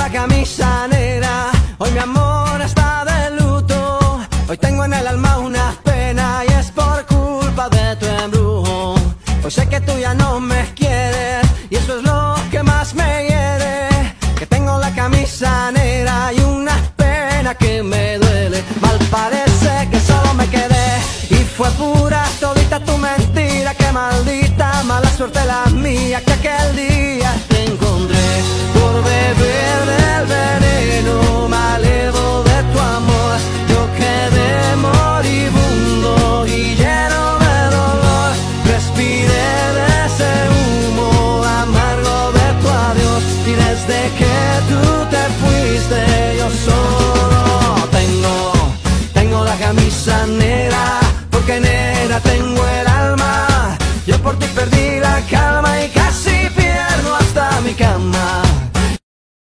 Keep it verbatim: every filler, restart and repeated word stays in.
la camisa negra, hoy mi amor está de luto. Hoy tengo en el alma una pena y es por culpa de tu embrujo. Hoy sé que tú ya no me quieres y eso es lo que más me hiere. Que tengo la camisa negra y una pena que me duele. Mal parece que solo me quedé y fue pura todita tu mentira. Que maldita mala suerte la mía que aquel día te encontré. Por beber del veneno me alevo de tu amor. Yo quedé moribundo y lleno de dolor. Respiré de ese humo amargo de tu adiós y desde que tú